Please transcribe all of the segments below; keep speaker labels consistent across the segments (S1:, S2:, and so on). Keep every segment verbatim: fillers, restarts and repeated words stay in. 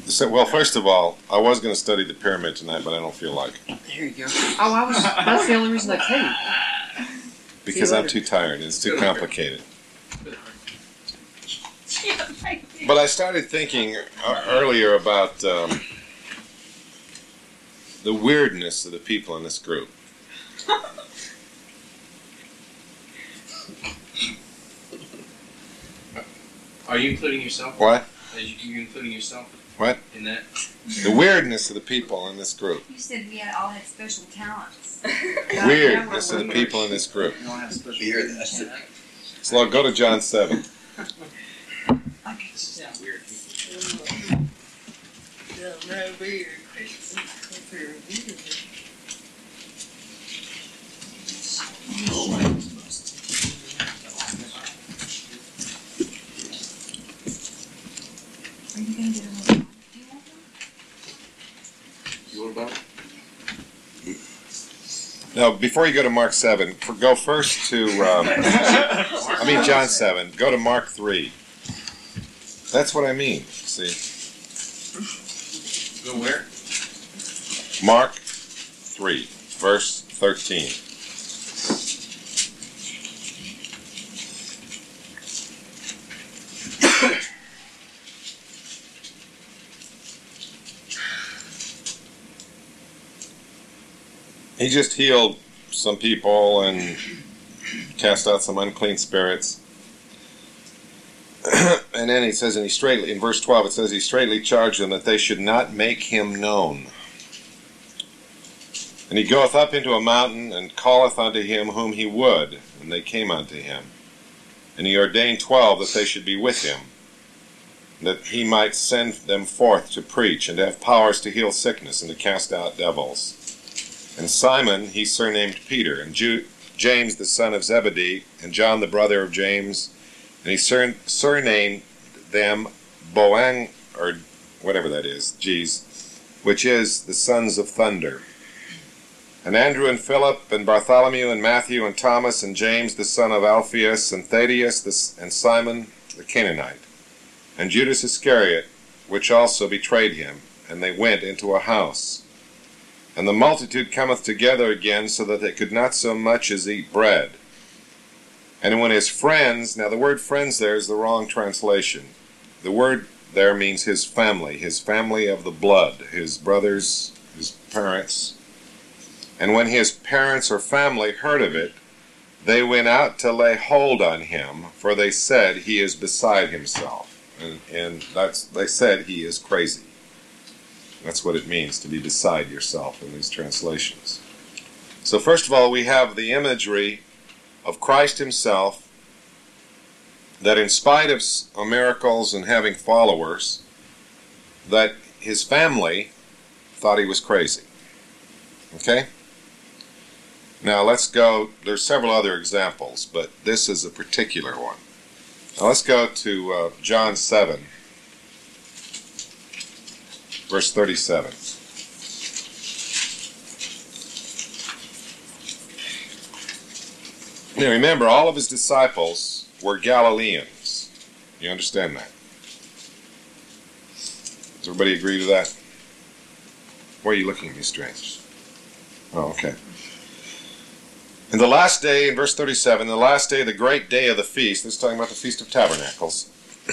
S1: So, well, first of all, I was going to study the pyramid tonight, but I don't feel like it.
S2: There you go. Oh, I was. That's the only reason I came.
S1: Because I'm too tired. It's too complicated. But I started thinking uh, earlier about um, the weirdness of the people in this group.
S3: Are you including yourself?
S1: What?
S3: Are you including yourself?
S1: What?
S3: In that?
S1: The weirdness of the people in this group.
S4: You said we had all had special talents.
S1: Weirdness of the people in this group.
S3: You don't have special
S2: Weird.
S1: So go to John seven.
S3: This is not weird.
S2: No, weird.
S4: Are you going to get a little? Do you want one?
S3: You want about?
S1: Now, before you go to Mark seven, for, go first to, um, I mean John seven, go to Mark three. That's what I mean, see.
S3: Go where?
S1: Mark three, verse thirteen. He just healed some people and cast out some unclean spirits. And then he says, and he straightly, in verse twelve, it says, he straightly charged them that they should not make him known. And he goeth up into a mountain, and calleth unto him whom he would, and they came unto him. And he ordained twelve that they should be with him, that he might send them forth to preach, and to have powers to heal sickness, and to cast out devils. And Simon he surnamed Peter, and Ju- James the son of Zebedee, and John the brother of James, and he sur- surnamed them Boang, or whatever that is, geez, which is the sons of thunder. And Andrew and Philip, and Bartholomew, and Matthew, and Thomas, and James the son of Alphaeus, and Thaddeus, the, and Simon the Canaanite, and Judas Iscariot, which also betrayed him. And they went into a house. And the multitude cometh together again, so that they could not so much as eat bread. And when his friends, now the word friends there is the wrong translation. The word there means his family, his family of the blood, his brothers, his parents. And when his parents or family heard of it, they went out to lay hold on him, for they said he is beside himself. And, and that's, they said he is crazy. That's what it means to be beside yourself in these translations. So first of all, we have the imagery of Christ himself, that in spite of miracles and having followers, that his family thought he was crazy. Okay? Now let's go, there's several other examples, but this is a particular one. Now let's go to uh, John seven, verse thirty-seven. Now remember, all of his disciples were Galileans. You understand that? Does everybody agree to that? Why are you looking at me strange? Oh, okay. In the last day, in verse thirty-seven, the last day, the great day of the feast, this is talking about the Feast of Tabernacles,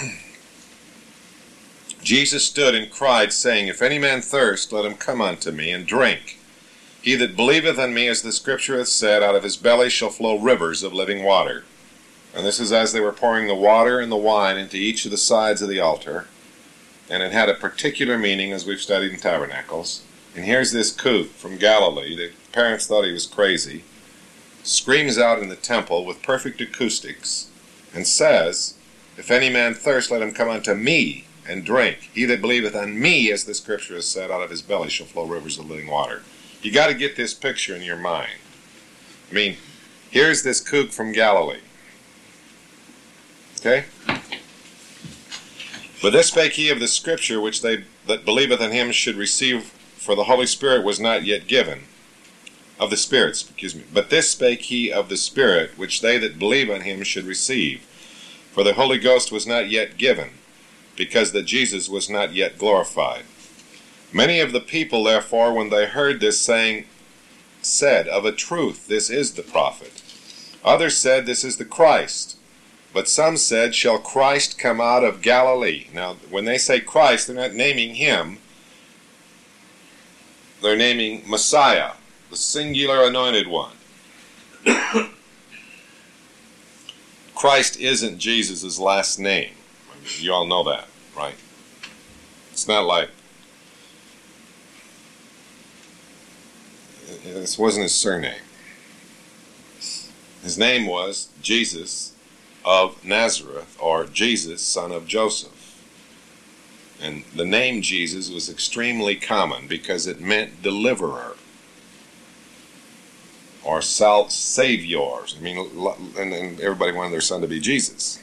S1: Jesus stood and cried, saying, If any man thirst, let him come unto me, and drink. He that believeth on me, as the Scripture hath said, out of his belly shall flow rivers of living water. And this is as they were pouring the water and the wine into each of the sides of the altar. And it had a particular meaning, as we've studied in Tabernacles. And here's this kook from Galilee, the parents thought he was crazy, screams out in the temple with perfect acoustics, and says, If any man thirst, let him come unto me, and drink. He that believeth on me, as the Scripture has said, out of his belly shall flow rivers of living water. You got to get this picture in your mind. I mean, here's this kook from Galilee. Okay? But this spake he of the Scripture, which they that believeth on him should receive, for the Holy Spirit was not yet given. Of the spirits, excuse me. But this spake he of the Spirit, which they that believe on him should receive. For the Holy Ghost was not yet given, because that Jesus was not yet glorified. Many of the people, therefore, when they heard this saying, said, "Of a truth, this is the prophet." Others said, "This is the Christ." But some said, "Shall Christ come out of Galilee?" Now, when they say Christ, they're not naming him. They're naming Messiah, the singular anointed one. Christ isn't Jesus' last name. You all know that, right? It's not like, this wasn't his surname. His name was Jesus of Nazareth, or Jesus, son of Joseph. And the name Jesus was extremely common because it meant deliverer, or sal- saviors. I mean, and, and everybody wanted their son to be Jesus.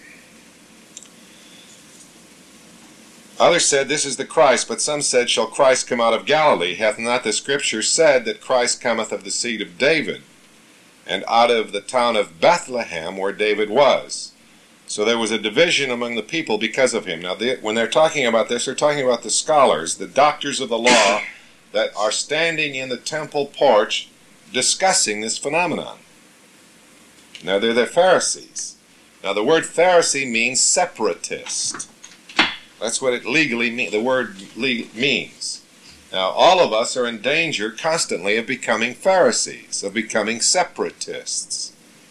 S1: Others said, "This is the Christ," but some said, "Shall Christ come out of Galilee? Hath not the Scripture said that Christ cometh of the seed of David, and out of the town of Bethlehem where David was?" So there was a division among the people because of him. Now, they, when they're talking about this, they're talking about the scholars, the doctors of the law, that are standing in the temple porch discussing this phenomenon. Now, they're the Pharisees. Now, the word Pharisee means separatist. That's what it legally means. The word le- means. Now, all of us are in danger constantly of becoming Pharisees, of becoming separatists.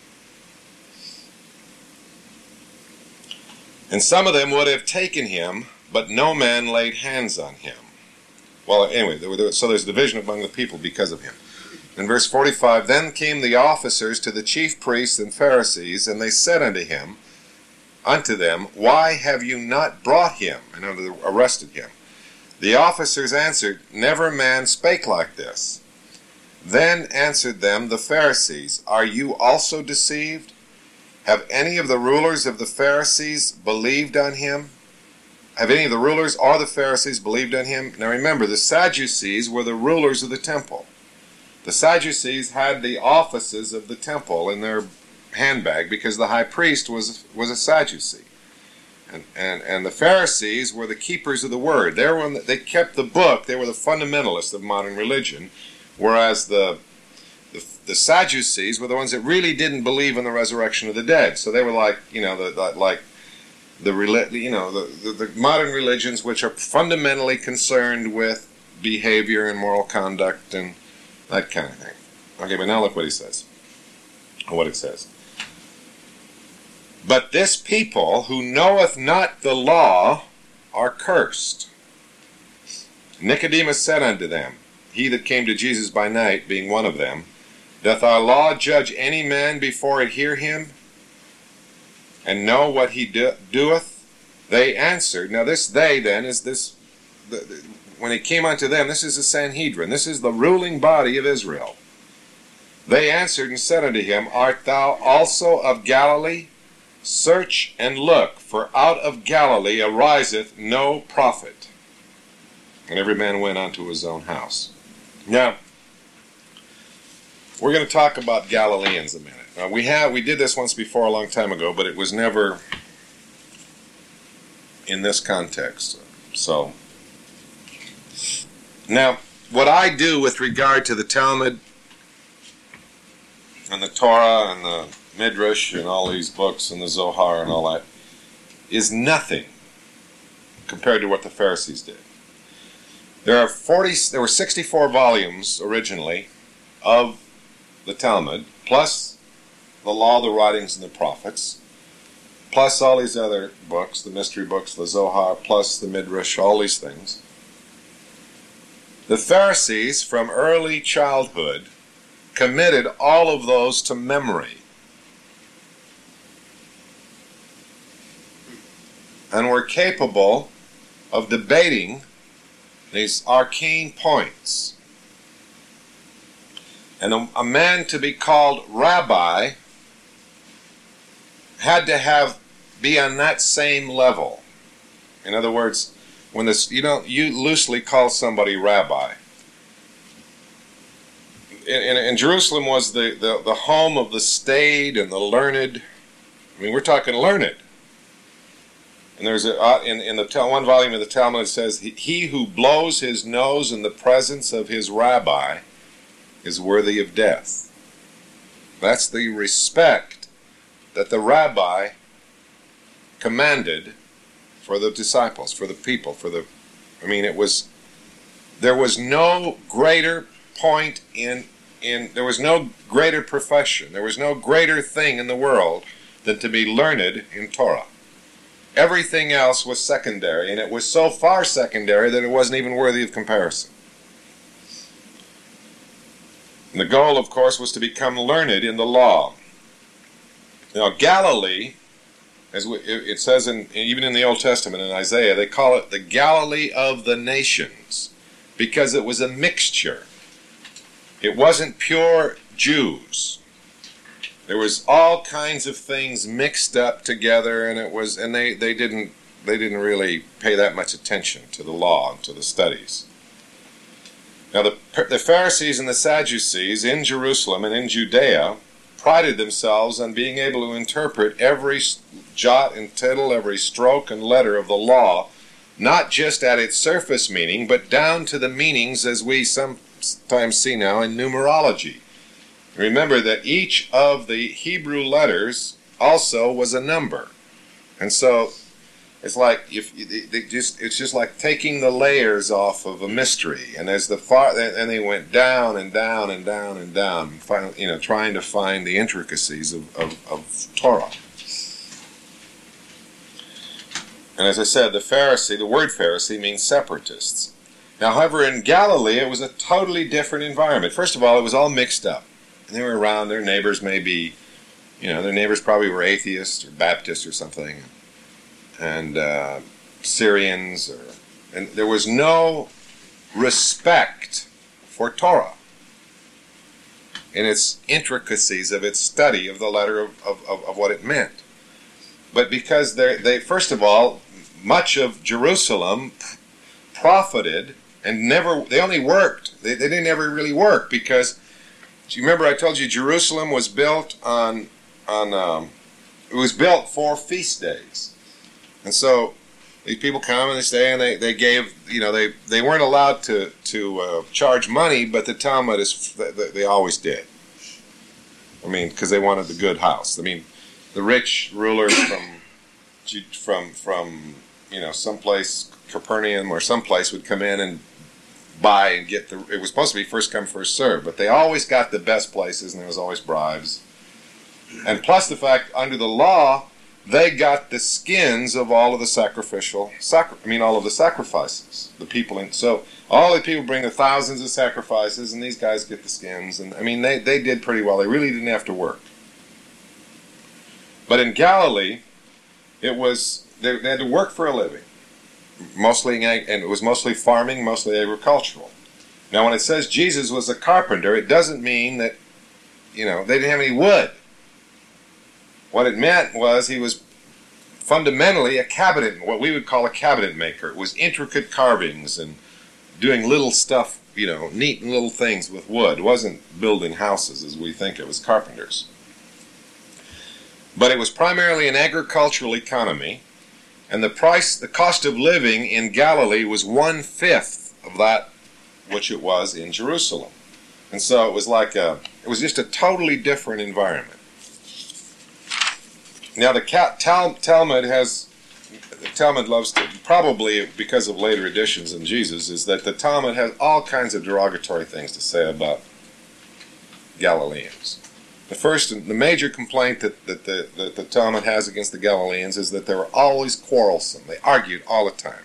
S1: And some of them would have taken him, but no man laid hands on him. Well, anyway, there were, so there's division among the people because of him. In verse forty-five, "Then came the officers to the chief priests and Pharisees, and they said unto him, unto them, Why have you not brought him?" And arrested him. The officers answered, "Never man spake like this." Then answered them the Pharisees, "Are you also deceived? Have any of the rulers of the Pharisees believed on him? Have any of the rulers or the Pharisees believed on him?" Now remember, the Sadducees were the rulers of the temple. The Sadducees had the offices of the temple in their handbag because the high priest was was a Sadducee. And, and, and the Pharisees were the keepers of the word. They, were, they kept the book. They were the fundamentalists of modern religion, whereas the The, the Sadducees were the ones that really didn't believe in the resurrection of the dead. So they were like, you know, the, the like the you know the, the, the modern religions, which are fundamentally concerned with behavior and moral conduct and that kind of thing. Okay, but now look what he says, or what it says. "But this people who knoweth not the law are cursed." Nicodemus said unto them, he that came to Jesus by night, being one of them, "Doth our law judge any man before it hear him, and know what he do, doeth?" They answered. Now this "they" then is this, the, the, when it came unto them, this is the Sanhedrin. This is the ruling body of Israel. They answered and said unto him, "Art thou also of Galilee? Search and look, for out of Galilee ariseth no prophet." And every man went unto his own house. Now, we're going to talk about Galileans a minute. Now, we have we did this once before a long time ago, but it was never in this context. So, now, what I do with regard to the Talmud and the Torah and the Midrash and all these books and the Zohar and all that is nothing compared to what the Pharisees did. There are forty. There were sixty-four volumes originally of the Talmud, plus the Law, the Writings, and the Prophets, plus all these other books, the mystery books, the Zohar, plus the Midrash, all these things. The Pharisees, from early childhood, committed all of those to memory and were capable of debating these arcane points. And a, a man to be called rabbi had to have be on that same level. In other words, when this you don't you loosely call somebody rabbi. In, in, in Jerusalem was the, the, the home of the staid and the learned. I mean, we're talking learned. And there's a, uh, in, in the one volume of the Talmud it says, he, he who blows his nose in the presence of his rabbi is worthy of death. That's the respect that the rabbi commanded for the disciples, for the people, for the, I mean, it was, there was no greater point in, in, there was no greater profession, there was no greater thing in the world than to be learned in Torah. Everything else was secondary, and it was so far secondary that it wasn't even worthy of comparison. And the goal, of course, was to become learned in the law. Now, Galilee, as we, it says in, even in the Old Testament, in Isaiah, they call it the Galilee of the nations, because it was a mixture. It wasn't pure Jews. There was all kinds of things mixed up together, and it was, and they, they didn't they didn't really pay that much attention to the law and to the studies. Now, the the Pharisees and the Sadducees in Jerusalem and in Judea prided themselves on being able to interpret every jot and tittle, every stroke and letter of the law, not just at its surface meaning, but down to the meanings as we sometimes see now in numerology. Remember that each of the Hebrew letters also was a number. And so it's like if they just it's just like taking the layers off of a mystery, and as the far and they went down and down and down and down, finally, you know, trying to find the intricacies of, of, of Torah. And as I said, the Pharisee, the word Pharisee means separatists. Now, however, in Galilee it was a totally different environment. First of all, it was all mixed up. And they were around, their neighbors may be, you know, their neighbors probably were atheists or Baptists or something, and uh, Syrians, or, and there was no respect for Torah in its intricacies of its study of the letter of, of, of, of what it meant. But because they, they, first of all, much of Jerusalem profited and never, they only worked, they, they didn't ever really work because, do you remember I told you Jerusalem was built on, on um, it was built for feast days. And so these people come and they stay and they, they gave, you know, they, they weren't allowed to, to uh, charge money, but the Talmud is, they, they always did. I mean, because they wanted the good house. I mean, the rich rulers from, from, from, you know, someplace, Capernaum or someplace would come in and buy and get the, it was supposed to be first come, first serve, but they always got the best places and there was always bribes. And plus the fact, under the law, they got the skins of all of the sacrificial, sacri- I mean all of the sacrifices. The people, in, so all the people bring the thousands of sacrifices and these guys get the skins. And I mean, they, they did pretty well. They really didn't have to work. But in Galilee, it was, they, they had to work for a living. Mostly, and it was mostly farming, mostly agricultural. Now, when it says Jesus was a carpenter, it doesn't mean that, you know, they didn't have any wood. What it meant was he was fundamentally a cabinet, what we would call a cabinet maker. It was intricate carvings and doing little stuff, you know, neat little things with wood. It wasn't building houses as we think it was carpenters. But it was primarily an agricultural economy. And the price, the cost of living in Galilee was one-fifth of that which it was in Jerusalem. And so it was like a, it was just a totally different environment. Now the Tal- Talmud has, the Talmud loves to, probably because of later editions in Jesus, is that the Talmud has all kinds of derogatory things to say about Galileans. The first, the major complaint that, that, the, that the Talmud has against the Galileans is that they were always quarrelsome. They argued all the time.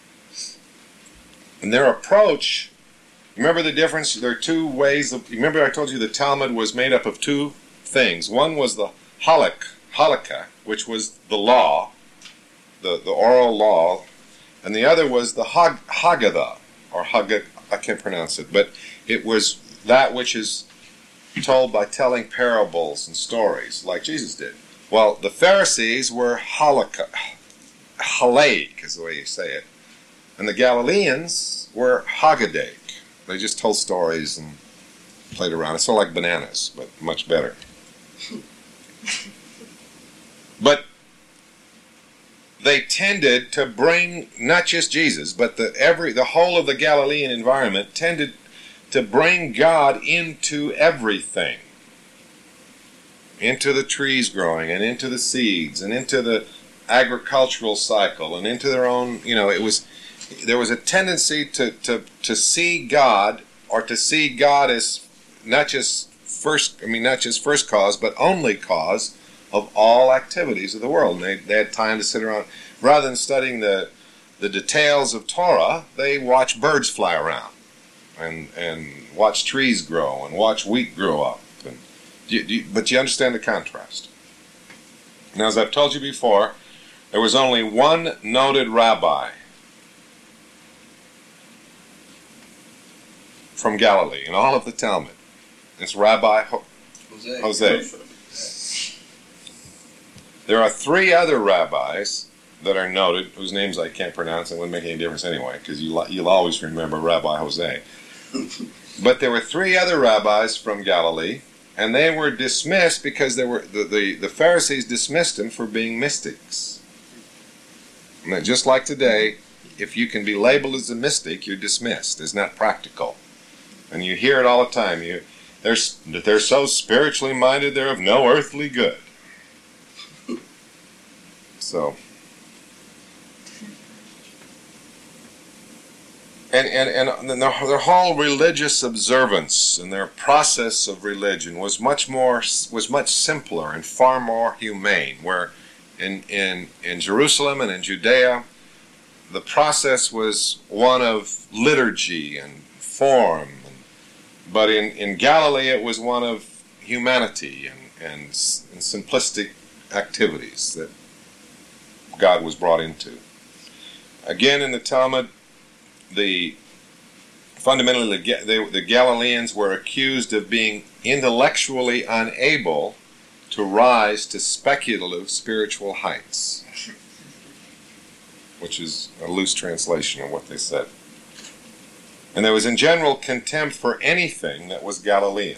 S1: And their approach, remember the difference? There are two ways of, remember I told you the Talmud was made up of two things. One was the halak, halakha, which was the law, the, the oral law, and the other was the hag, Haggadah, or Haggadah, I can't pronounce it, but it was that which is told by telling parables and stories, like Jesus did. Well, the Pharisees were halakha, halaik is the way you say it, and the Galileans were Haggadah. They just told stories and played around. It's sort of like bananas, but much better. But they tended to bring not just Jesus, but the every the whole of the Galilean environment tended to bring God into everything, into the trees growing, and into the seeds, and into the agricultural cycle, and into their own. You know, it was there was a tendency to to to see God, or to see God as not just first. I mean, not just first cause, but only cause of all activities of the world. And they, they had time to sit around. Rather than studying the the details of Torah, they watch birds fly around, and and watch trees grow, and watch wheat grow up. And do you, do you, but you understand the contrast. Now, as I've told you before, there was only one noted rabbi from Galilee in all of the Talmud. It's Rabbi Ho-
S3: Jose.
S1: Jose. There are three other rabbis that are noted, whose names I can't pronounce. It wouldn't make any difference anyway, because you, you'll always remember Rabbi Jose. But there were three other rabbis from Galilee, and they were dismissed because they were the, the, the Pharisees dismissed them for being mystics. And just like today, if you can be labeled as a mystic, you're dismissed. It's not practical. And you hear it all the time. You, they're, they're so spiritually minded, they're of no earthly good. So, and and and their, their whole religious observance and their process of religion was much more was much simpler and far more humane. Where in in in Jerusalem and in Judea, the process was one of liturgy and form, and, but in in Galilee it was one of humanity and and, and simplistic activities that God was brought into. Again, in the Talmud, the fundamentally the, they, the Galileans were accused of being intellectually unable to rise to speculative spiritual heights, which is a loose translation of what they said. And there was in general contempt for anything that was Galilean.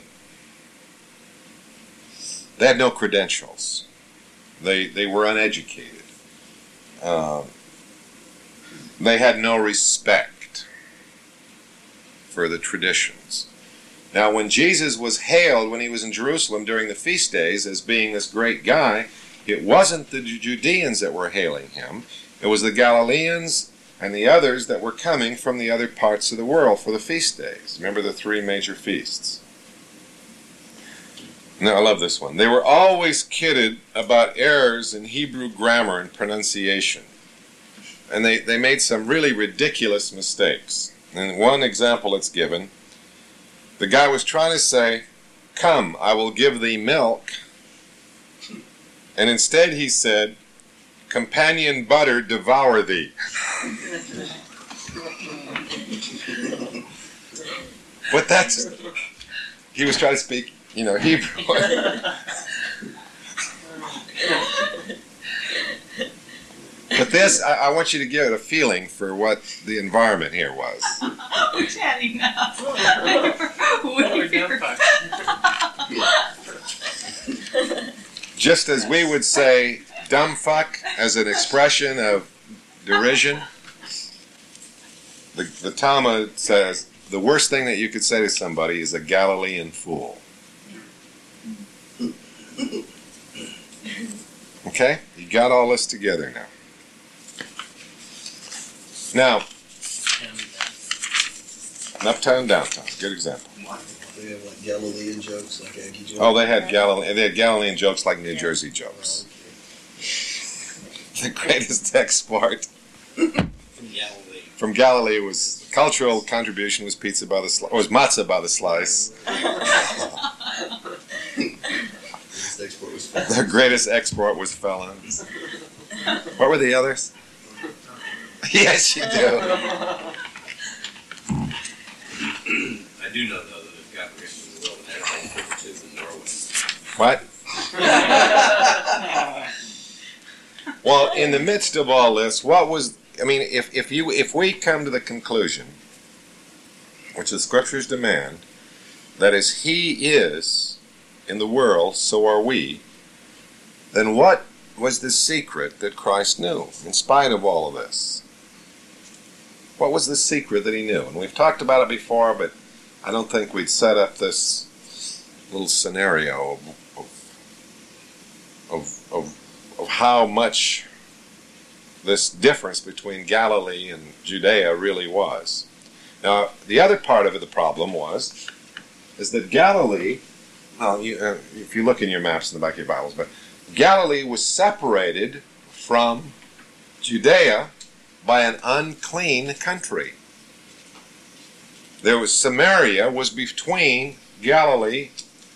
S1: They had no credentials. They they were uneducated. Uh, they had no respect for the traditions. Now, when Jesus was hailed, when he was in Jerusalem during the feast days as being this great guy, it wasn't the Judeans that were hailing him. It was the Galileans and the others that were coming from the other parts of the world for the feast days. Remember the three major feasts. Now, I love this one. They were always kidded about errors in Hebrew grammar and pronunciation. And they, they made some really ridiculous mistakes. And one example that's given, the guy was trying to say, "Come, I will give thee milk." And instead he said, "Companion butter, devour thee." But that's, he was trying to speak, you know, Hebrew. But this, I, I want you to give it a feeling for what the environment here was.
S5: We're chatting now.
S1: Just as we would say "dumb fuck" as an expression of derision, the, the Talmud says the worst thing that you could say to somebody is a Galilean fool. Okay? You got all this together now. Now, uptown, downtown. Good example.
S6: They have like Galilean jokes, like Aggie jokes.
S1: Oh, they had Galilean. They had Galilean jokes like New Jersey jokes. The greatest export
S3: From Galilee.
S1: from Galilee was cultural contribution was pizza by the slice, was matzah by the slice.
S6: This export was fun.
S1: Their greatest export was felons. What were the others? Yes, you do.
S3: I do know, though, that if God created the world and everything it is in Norway.
S1: What? Well, in the midst of all this, what was, I mean, if, if you if we come to the conclusion, which the scriptures demand, that as he is in the world, so are we, then what was the secret that Christ knew, in spite of all of this? What was the secret that he knew? And we've talked about it before, but I don't think we'd set up this little scenario of, of, of, of how much this difference between Galilee and Judea really was. Now, the other part of it, the problem was, is that Galilee, well, you, uh, if you look in your maps in the back of your Bibles, but Galilee was separated from Judea by an unclean country. There was Samaria was between Galilee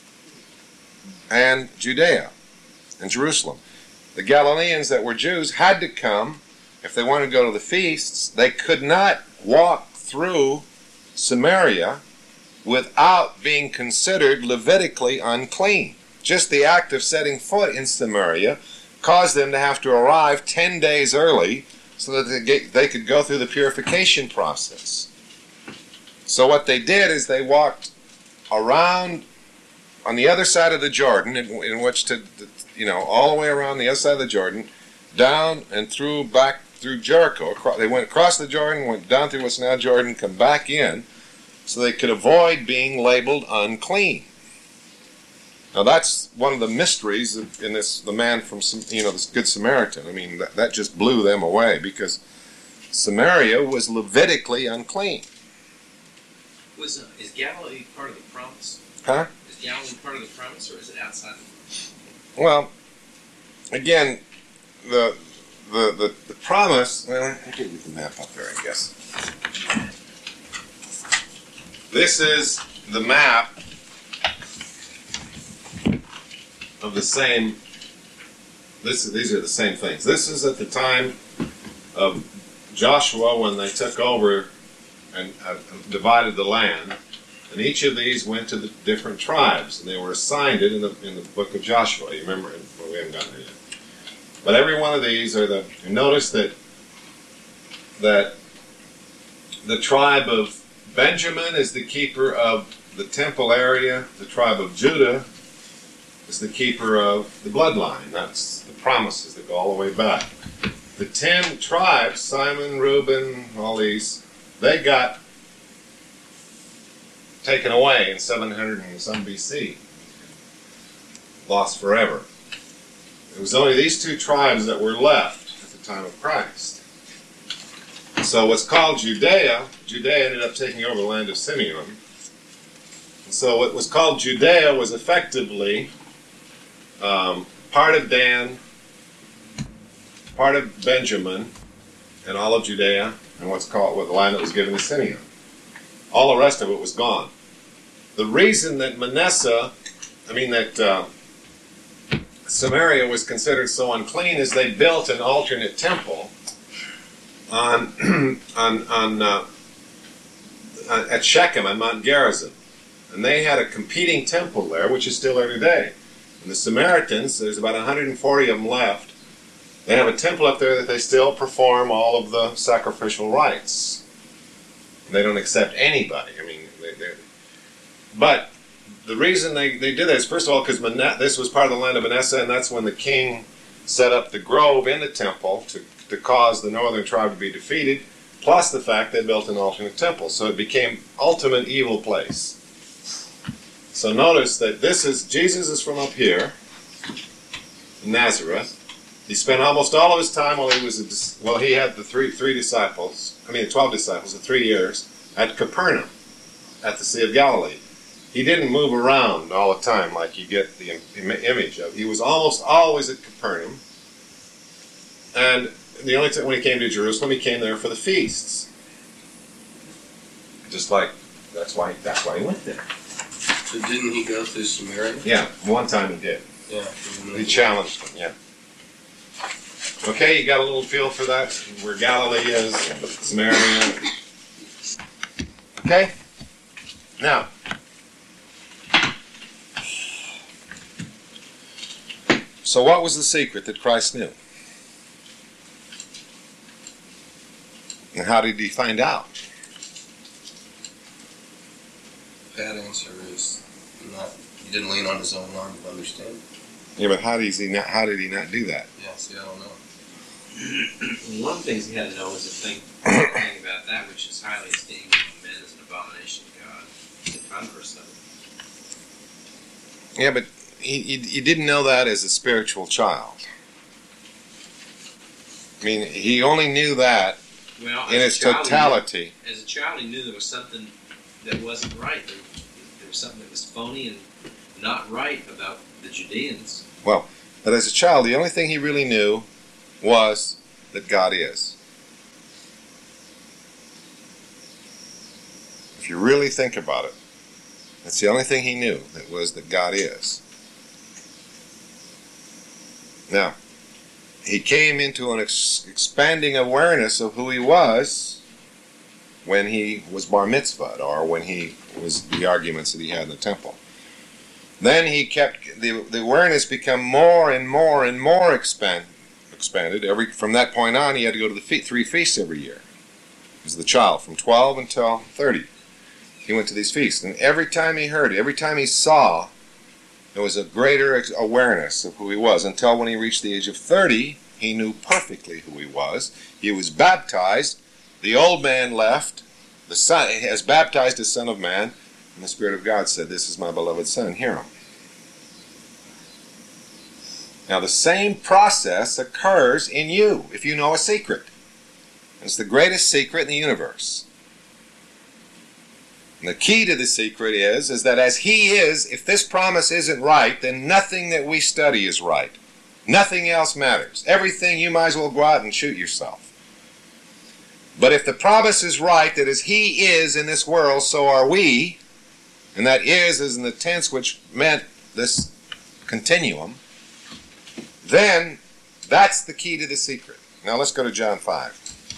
S1: and Judea and Jerusalem. The Galileans that were Jews had to come, if they wanted to go to the feasts, they could not walk through Samaria without being considered Levitically unclean. Just the act of setting foot in Samaria caused them to have to arrive ten days early so that they, get, they could go through the purification process. So what they did is they walked around on the other side of the Jordan, in, in which to, you know, all the way around the other side of the Jordan, down and through, back through Jericho. They went across the Jordan, went down through what's now Jordan, come back in, so they could avoid being labeled unclean. Now that's one of the mysteries of, in this, the man from, you know, this Good Samaritan. I mean, that, that just blew them away, because Samaria was Levitically unclean.
S3: Was uh, is Galilee part of the promise?
S1: Huh?
S3: Is Galilee part of the promise, or is it outside of
S1: Well, again, the the the, the promise. Well, I gave you the map up there, I guess. This is the map of the same. This these are the same things. This is at the time of Joshua when they took over and uh, divided the land, and each of these went to the different tribes, and they were assigned it in the in the book of Joshua. You remember it? Well, we haven't gotten there yet. But every one of these are the. You notice that that the tribe of Benjamin is the keeper of the temple area. The tribe of Judah is the keeper of the bloodline. That's the promises that go all the way back. The ten tribes, Simon, Reuben, all these, they got taken away in seven hundred and some B C. Lost forever. It was only these two tribes that were left at the time of Christ. So what's called Judea, Judea ended up taking over the land of Simeon. And so what was called Judea was effectively um, part of Dan, part of Benjamin, and all of Judea, and what's called what the land that was given to Simeon. All the rest of it was gone. The reason that Manasseh, I mean that uh, Samaria was considered so unclean is they built an alternate temple on on on uh, at Shechem on Mount Gerizim, and they had a competing temple there, which is still there today. And the Samaritans, there's about one hundred forty of them left. They have a temple up there that they still perform all of the sacrificial rites. They don't accept anybody. I mean, they, they, but the reason they, they did that is, first of all, because this was part of the land of Manasseh, and that's when the king set up the grove in the temple to, to cause the northern tribe to be defeated, plus the fact they built an alternate temple. So it became ultimate evil place. So notice that this is, Jesus is from up here, in Nazareth. He spent almost all of his time while he was, a, well, he had the three three disciples, I mean the twelve disciples, the three years, at Capernaum, at the Sea of Galilee. He didn't move around all the time like you get the im image of. He was almost always at Capernaum. And the only time when he came to Jerusalem, he came there for the feasts. Just like, that's why, that's why he went there.
S6: So didn't he go through Samaria?
S1: Yeah, one time he did.
S6: Yeah.
S1: He challenged them, yeah. Okay, you got a little feel for that, where Galilee is, Samaria. Okay? Now, so what was the secret that Christ knew? And how did he find out?
S6: That answer is not. He didn't lean on his own arm to understand.
S1: Yeah, but how did he not? How did he not do that?
S6: Yeah. See, I don't know.
S3: One of the things he had to know was the thing, thing about that which is highly esteemed among men is an abomination to God. The converse of it.
S1: Yeah, but he, he, he didn't know that as a spiritual child. I mean, he only knew that
S3: Well,
S1: in
S3: as
S1: its
S3: a child, he
S1: totality.
S3: knew- As a child, he knew there was something that wasn't right. There, there was something that was phony and not right about the Judeans.
S1: Well, but as a child, the only thing he really knew was that God is. If you really think about it, that's the only thing he knew, that was that God is. Now, he came into an ex- expanding awareness of who he was when he was bar mitzvahed, or when he was the arguments that he had in the temple. Then he kept the, the awareness become more and more and more expand, expanded. Every from that point on, he had to go to the fe- three feasts every year. He was the child from twelve until thirty. He went to these feasts, and every time he heard, every time he saw, there was a greater ex- awareness of who he was. Until when he reached the age of thirty, he knew perfectly who he was. He was baptized. The old man left. The son, as baptized as Son of Man. And the Spirit of God said, "This is my beloved Son, hear him." Now the same process occurs in you if you know a secret. It's the greatest secret in the universe. And the key to the secret is, is that as he is, if this promise isn't right, then nothing that we study is right. Nothing else matters. Everything, you might as well go out and shoot yourself. But if the promise is right, that as he is in this world, so are we, and that is is in the tense which meant this continuum, then that's the key to the secret. Now let's go to John five.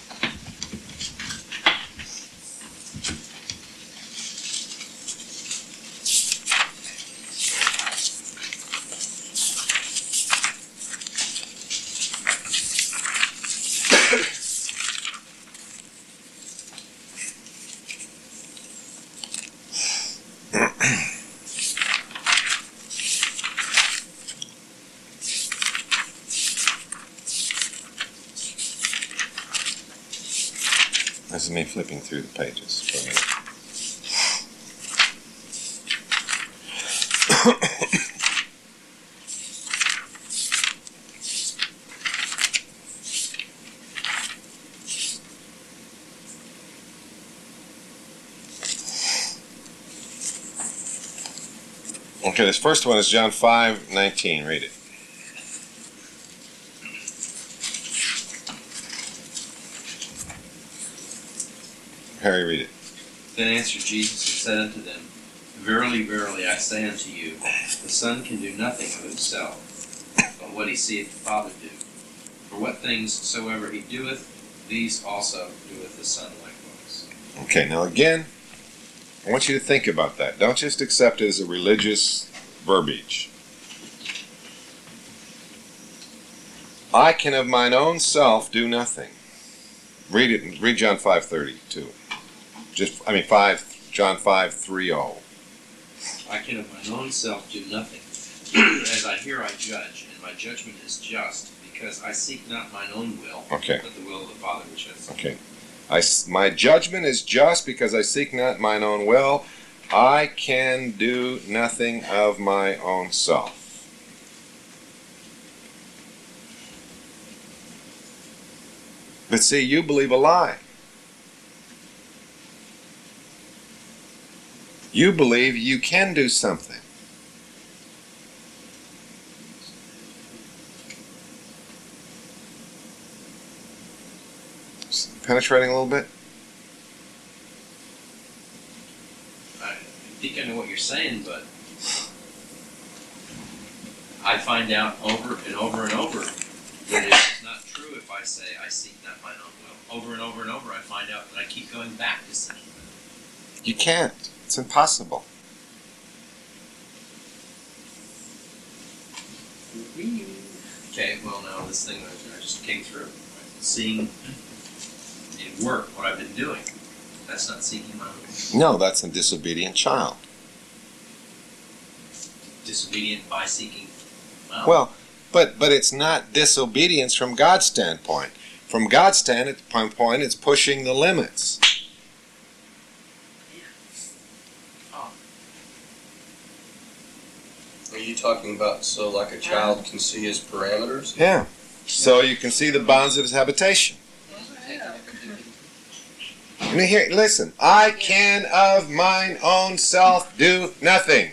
S1: This is me flipping through the pages for a minute. Okay, this first one is John five nineteen. Read it. Harry, read it.
S3: Then answered Jesus and said unto them, Verily, verily, I say unto you, the Son can do nothing of himself, but what he seeth the Father do. For what things soever he doeth, these also doeth the Son likewise.
S1: Okay, now again, I want you to think about that. Don't just accept it as a religious verbiage. I can of mine own self do nothing. Read it. Read John five thirty-two. Just, I mean, five John five three oh.
S3: I can of mine own self do nothing. As I hear, I judge, and my judgment is just, because I seek not mine own will,
S1: Okay.
S3: but the will of the Father which hath sent me.
S1: Okay. I, s- my judgment is just because I seek not mine own will. I can do nothing of my own self. But see, you believe a lie. You believe you can do something. Penetrating a little bit?
S3: I think I know what you're saying, but I find out over and over and over that it's not true if I say I seek not mine own will. Over and over and over I find out that I keep going back to seeking that.
S1: You can't. It's impossible.
S3: Okay, well now this thing that I just came through. Seeing in work what I've been doing. That's not seeking my own.
S1: No, that's a disobedient child.
S3: Disobedient by seeking my own.
S1: Well, But but it's not disobedience from God's standpoint. From God's standpoint, it's pushing the limits.
S6: Are you talking about so like a child can see his parameters?
S1: Yeah. So you can see the bounds of his habitation. I mean, here, listen. I can of mine own self do nothing.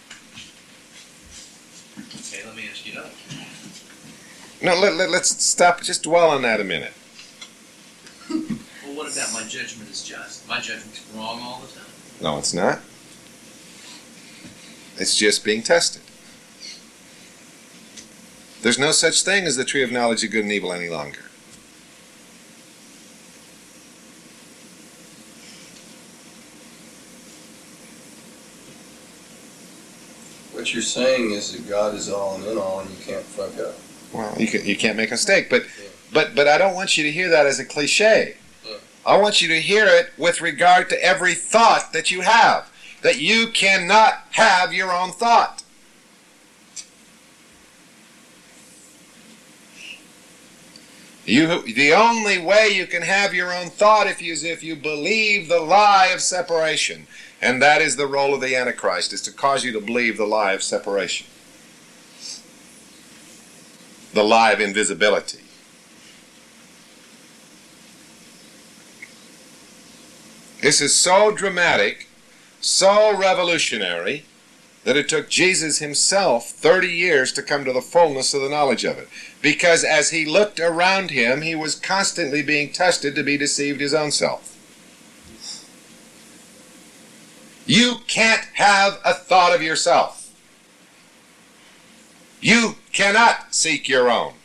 S3: Okay, let me ask you another.
S1: No, let, let, let's stop. Just dwell on that a minute.
S3: Well, what about my judgment is just? My judgment's wrong all the time.
S1: No, it's not. It's just being tested. There's no such thing as the tree of knowledge of good and evil any longer.
S6: What you're saying is that God is all and in all, and you can't fuck up.
S1: Well, you can, you can't make a mistake, but but but I don't want you to hear that as a cliche.
S6: Yeah.
S1: I want you to hear it with regard to every thought that you have. That you cannot have your own thought. You, the only way you can have your own thought if you, is if you believe the lie of separation. And that is the role of the Antichrist, is to cause you to believe the lie of separation. The lie of invisibility. This is so dramatic, so revolutionary, that it took Jesus himself thirty years to come to the fullness of the knowledge of it. Because as he looked around him, he was constantly being tested to be deceived his own self. You can't have a thought of yourself. You cannot seek your own.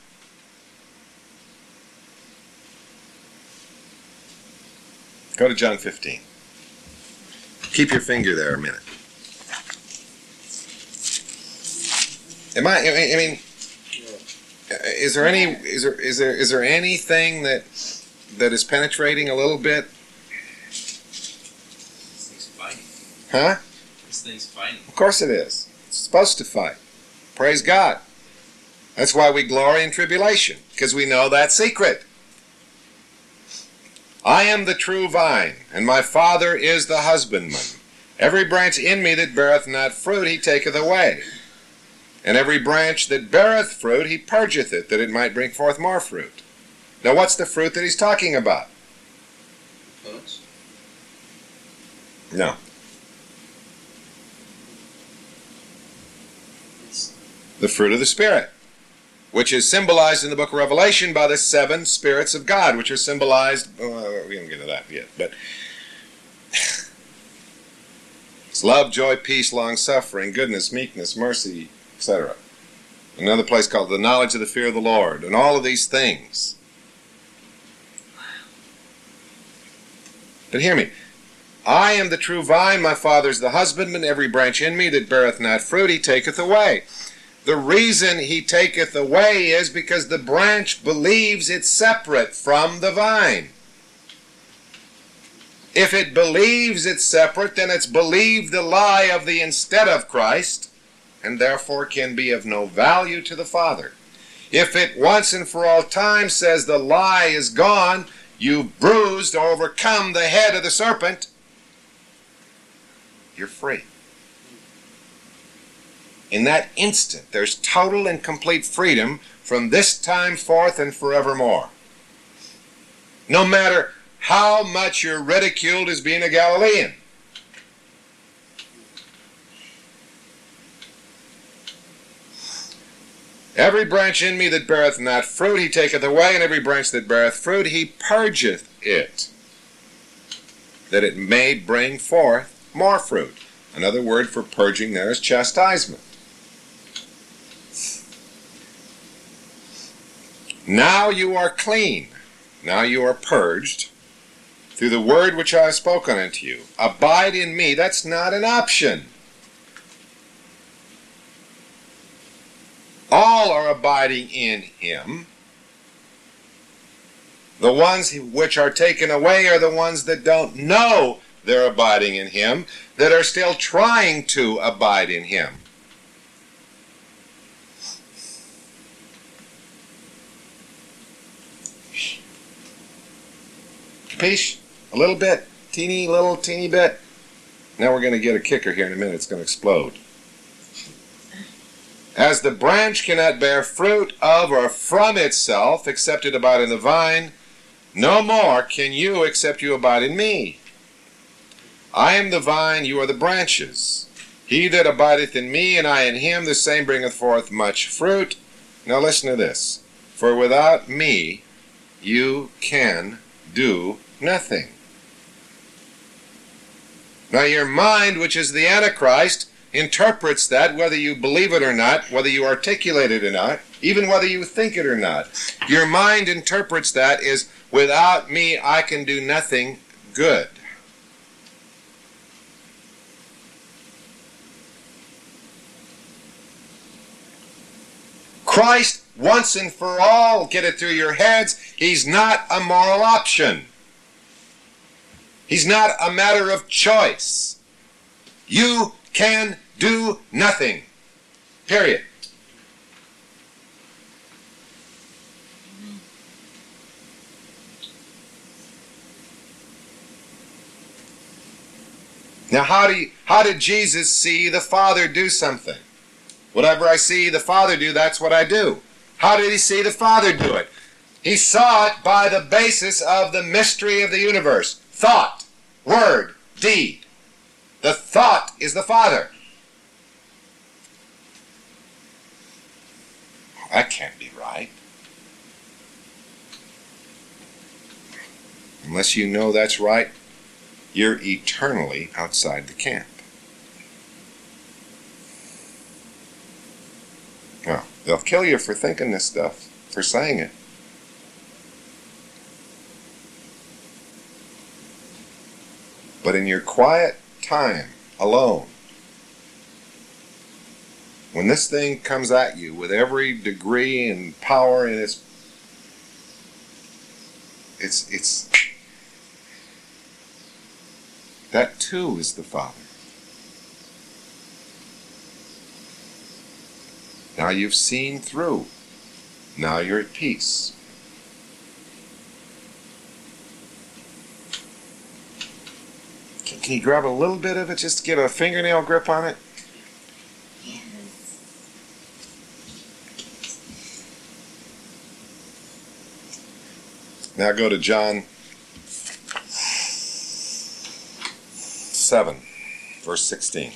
S1: Go to John fifteen. Keep your finger there a minute. Am I? I mean, is there any? Is there? Is there? Is there anything that that is penetrating a little bit?
S3: This thing's fighting.
S1: Huh?
S3: This thing's fighting.
S1: Of course it is. It's supposed to fight. Praise God. That's why we glory in tribulation, because we know that secret. I am the true vine, and my Father is the husbandman. Every branch in me that beareth not fruit, he taketh away. And every branch that beareth fruit, he purgeth it, that it might bring forth more fruit. Now what's the fruit that he's talking about?
S6: Repentance.
S1: No.
S3: It's,
S1: The fruit of the Spirit, which is symbolized in the book of Revelation by the seven spirits of God, which are symbolized, uh, we don't get to that yet, but it's love, joy, peace, long-suffering, goodness, meekness, mercy, et cetera. Another place called the knowledge of the fear of the Lord, and all of these things. But hear me. I am the true vine, my Father is the husbandman, every branch in me that beareth not fruit, he taketh away. The reason he taketh away is because the branch believes it's separate from the vine. If it believes it's separate, then it's believed the lie of the instead of Christ, and therefore can be of no value to the Father. If it once and for all time says the lie is gone, you've bruised or overcome the head of the serpent, you're free. In that instant, there's total and complete freedom from this time forth and forevermore. No matter how much you're ridiculed as being a Galilean. Every branch in me that beareth not fruit, he taketh away, and every branch that beareth fruit, he purgeth it, that it may bring forth more fruit. Another word for purging there is chastisement. Now you are clean. Now you are purged through the word which I have spoken unto you. Abide in me. That's not an option. All are abiding in him. The ones which are taken away are the ones that don't know they're abiding in him, that are still trying to abide in him. Capiche? A little bit. Teeny little teeny bit. Now we're going to get a kicker here in a minute. It's going to explode. As the branch cannot bear fruit of or from itself, except it abide in the vine, no more can you except you abide in me. I am the vine, you are the branches. He that abideth in me, and I in him, the same bringeth forth much fruit. Now listen to this. For without me, you can do nothing. Now your mind, which is the Antichrist, interprets that, whether you believe it or not, whether you articulate it or not, even whether you think it or not. Your mind interprets that as, without me, I can do nothing good. Christ, once and for all, get it through your heads, he's not a moral option. He's not a matter of choice. You can do nothing. Period. Now, how do you, how did Jesus see the Father do something? Whatever I see the Father do, that's what I do. How did he see the Father do it? He saw it by the basis of the mystery of the universe. Thought, word, deed. The thought is the Father. That can't be right. Unless you know that's right, you're eternally outside the camp. Well, they'll kill you for thinking this stuff, for saying it. But in your quiet time, alone, when this thing comes at you with every degree and power in its, it's, it's, that too is the Father. Now you've seen through. Now you're at peace. Can, can you grab a little bit of it just to get a fingernail grip on it?
S4: Yes.
S1: Now go to John seven, verse sixteen.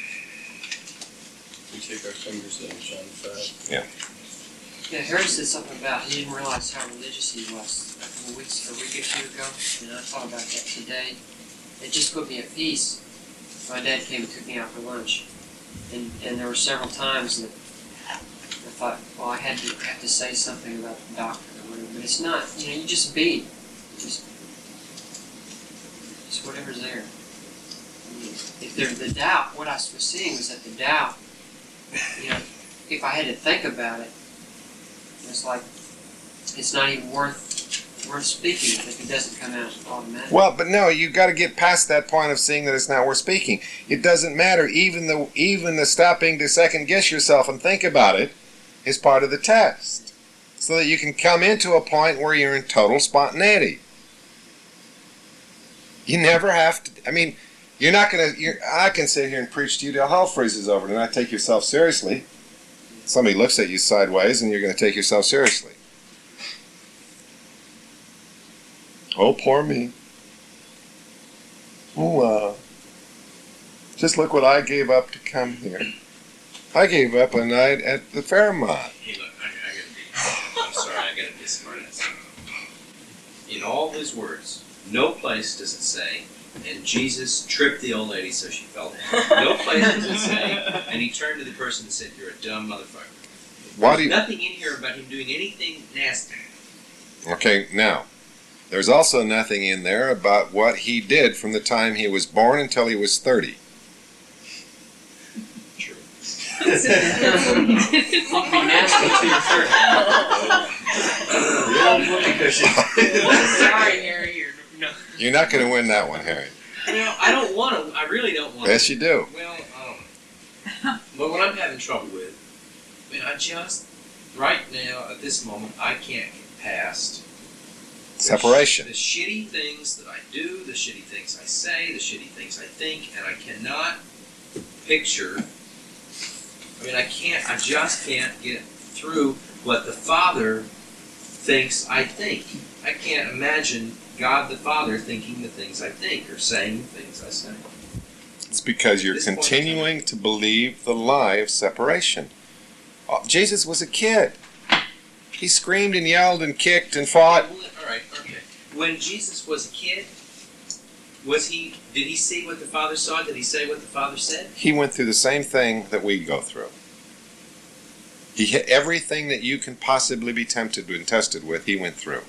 S6: We take our fingers in John five.
S1: Yeah.
S2: Yeah, Harry said something about he didn't realize how religious he was a couple of weeks, a week or two ago, and I thought about that today. It just put me at peace. My dad came and took me out for lunch, and and there were several times that I thought, well, I had to have to say something about the doctor or whatever, but it's not. You know, you just be, just, just whatever's there. I mean, if there's the doubt, what I was seeing was that the doubt, you know, if I had to think about it, it's like it's not even worth worth speaking if it doesn't come out automatically.
S1: Well, but no, you got to get past that point of seeing that it's not worth speaking. It doesn't matter. Even the even the stopping to second guess yourself and think about it is part of the test, so that you can come into a point where you're in total spontaneity. You never have to. I mean, you're not gonna. You're, I can sit here and preach to you till hell freezes over and not take yourself seriously. Somebody looks at you sideways, and you're going to take yourself seriously. Oh, poor me. Oh, uh, just look what I gave up to come here. I gave up a night at the Fairmont.
S3: Hey, look, I, I gotta be, I'm sorry, I gotta discard this. In all his words, no place does it say, and Jesus tripped the old lady so she fell down. No place does it say, and he turned to the person and said, "You're a dumb motherfucker."
S1: Why
S3: There's
S1: do you...
S3: nothing in here about him doing anything nasty.
S1: Okay, now, there's also nothing in there about what he did from the time he was born until he was thirty.
S3: True.
S2: You can be nasty until you're thirty.
S7: Sorry, Harry. You're, no.
S1: You're not going to win that one, Harry.
S7: Well, I don't want to. I really don't want to.
S1: Yes, you do.
S3: Well, um, but what I'm having trouble with, I mean, I just, right now, at this moment, I can't get past
S1: Separation.
S3: The, sh- the shitty things that I do, the shitty things I say, the shitty things I think, and I cannot picture. I mean, I can't. I just can't get through what the Father thinks I think. I can't imagine God the Father thinking the things I think or saying the things I say.
S1: It's because you're
S3: This point in
S1: continuing to believe the lie of separation. Oh, Jesus was a kid. He screamed and yelled and kicked and fought.
S3: Okay, well, all right, okay. When Jesus was a kid, was he? Did he see what the Father saw? Did he say what the Father said?
S1: He went through the same thing that we go through. He hit everything that you can possibly be tempted and tested with, he went through.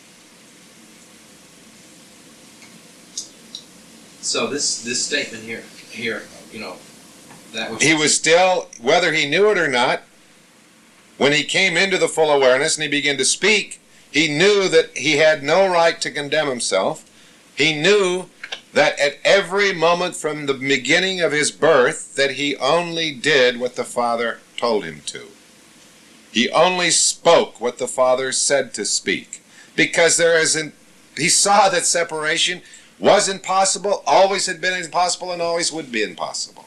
S3: So this this statement here, here, you know, that was
S1: He was still, whether he knew it or not, when he came into the full awareness and he began to speak, he knew that he had no right to condemn himself. He knew that at every moment from the beginning of his birth that he only did what the Father told him to. He only spoke what the Father said to speak. Because there isn't, he saw that separation was impossible, always had been impossible, and always would be impossible.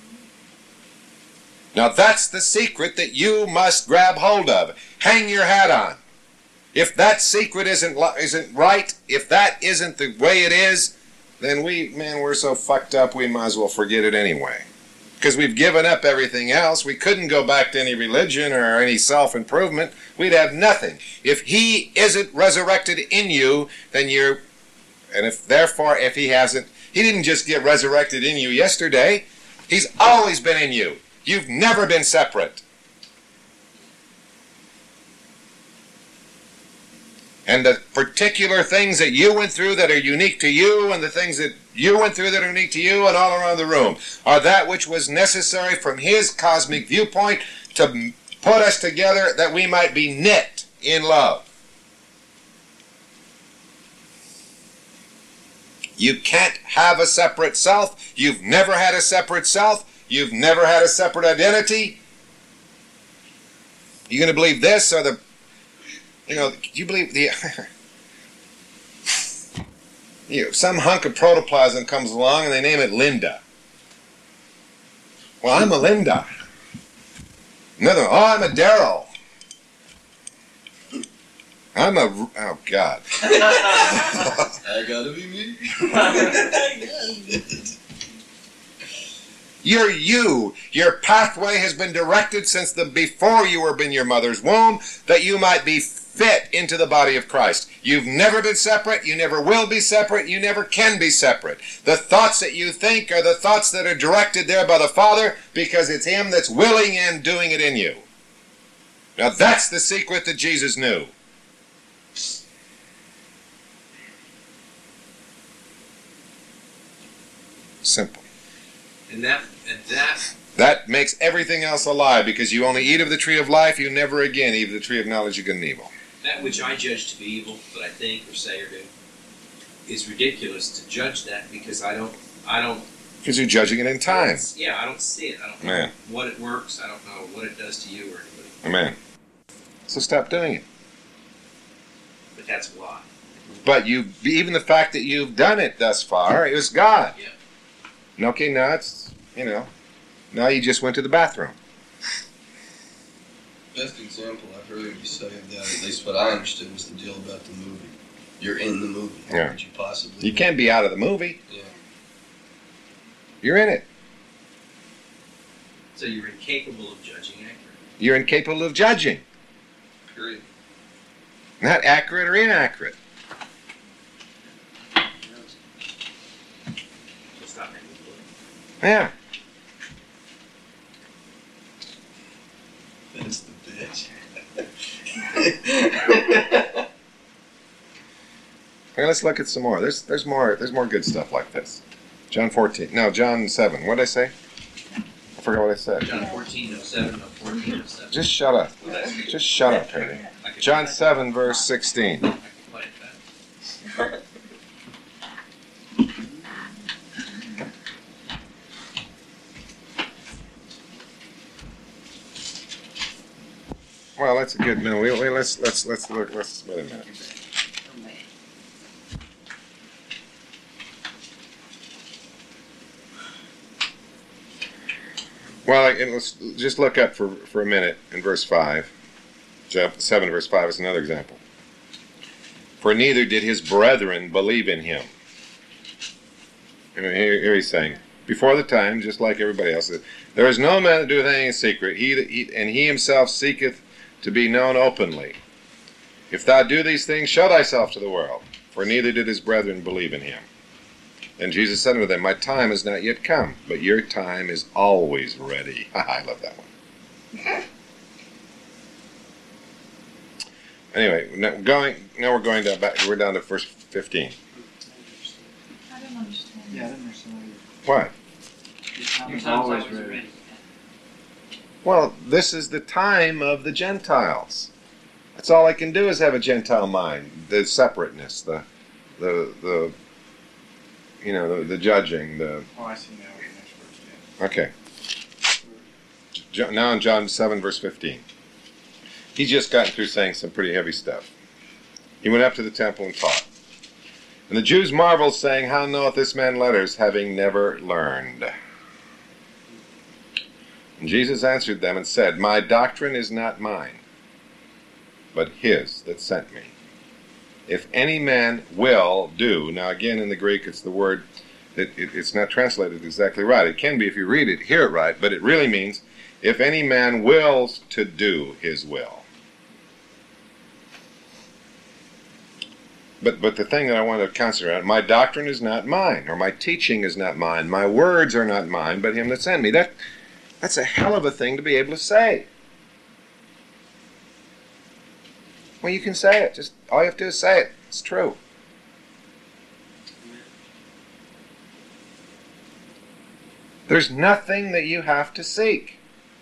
S1: Now that's the secret that you must grab hold of. Hang your hat on. If that secret isn't isn't right, if that isn't the way it is, then we, man, we're so fucked up we might as well forget it anyway. Because we've given up everything else. We couldn't go back to any religion or any self-improvement. We'd have nothing. If he isn't resurrected in you, then you're, and if therefore if he hasn't, he didn't just get resurrected in you yesterday. He's always been in you. You've never been separate. And the particular things that you went through that are unique to you, and the things that you went through that are unique to you and all around the room, are that which was necessary from his cosmic viewpoint to put us together that we might be knit in love. You can't have a separate self. You've never had a separate self. You've never had a separate identity. You're going to believe this or the, you know, you believe the, you know, some hunk of protoplasm comes along and they name it Linda. Well, I'm a Linda. Another one, oh, I'm a Daryl. I'm a, oh God.
S6: I gotta be me.
S1: You're you. Your pathway has been directed since the before you were in your mother's womb that you might be fit into the body of Christ. You've never been separate. You never will be separate. You never can be separate. The thoughts that you think are the thoughts that are directed there by the Father because it's him that's willing and doing it in you. Now that's the secret that Jesus knew. Simple.
S3: and that and that
S1: That makes everything else a lie because you only eat of the tree of life, you never again eat of the tree of knowledge of good and evil.
S3: that which I judge to be evil, that I think or say or do, is ridiculous to judge that because I don't I don't
S1: Because you're judging it in time.
S3: Yeah, I don't see it. I don't know
S1: Man.
S3: what it works. I don't know what it does to you or anybody.
S1: Amen. So stop doing it.
S3: But that's a lie.
S1: But you, even the fact that you've done it thus far, it was God.
S3: Yeah.
S1: Okay, now it's, you know, now you just went to the bathroom.
S6: Best example I've heard you say of that, at least what I understood, was the deal about the movie. You're in the movie. How
S1: Yeah.
S6: could you possibly?
S1: You can't be out of the movie.
S6: Yeah.
S1: You're in it.
S3: So you're incapable of judging accurately.
S1: You're incapable of judging.
S6: Period.
S1: Not accurate or inaccurate.
S3: So stop making me look.
S1: Yeah.
S6: That's the bitch.
S1: Okay, let's look at some more. There's there's more there's more good stuff like this. John fourteen. No, John seven. What did I say? I forgot what I said.
S3: John fourteen, no seven, no fourteen, no seven.
S1: Just shut up.
S3: Well, that's good.
S1: Just shut up, Harry.
S3: I could
S1: John
S3: play
S1: seven, verse sixteen.
S3: that. I could play that.
S1: Well, that's a good minute. We, we, let's let's let's look. Let's wait a minute. Well, and let's just look up for, for a minute in verse five. Chapter seven, verse five is another example. For neither did his brethren believe in him. You know, here, here he's saying, before the time, just like everybody else, there is no man that doeth anything in secret, he, that he and he himself seeketh to be known openly. If thou do these things, show thyself to the world. For neither did his brethren believe in him. And Jesus said unto them, my time is not yet come, but your time is always ready. I love that one. Anyway, now, going, now we're going down back, we're down to verse fifteen.
S5: I don't understand.
S8: Yeah, I don't understand.
S1: What?
S8: Your time
S2: Your
S8: is
S2: time's
S8: always
S2: always
S8: ready.
S2: ready.
S1: Well, this is the time of the Gentiles. That's all I can do is have a Gentile mind. The separateness, the, the, the, you know, the, the judging, the.
S8: Oh, I see now. The next verse, yeah.
S1: Okay. Jo- Now in John seven, verse fifteen. He's just gotten through saying some pretty heavy stuff. He went up to the temple and taught. And the Jews marveled, saying, how knoweth this man letters, having never learned? And Jesus answered them and said, my doctrine is not mine, but his that sent me. If any man will do, now again in the Greek it's the word, that it, it's not translated exactly right. It can be if you read it, hear it right, but it really means, if any man wills to do his will. But but the thing that I want to concentrate on, my doctrine is not mine, or my teaching is not mine, my words are not mine, but him that sent me. That that's a hell of a thing to be able to say. Well, you can say it. Just all you have to do is say it. It's true. There's nothing that you have to seek.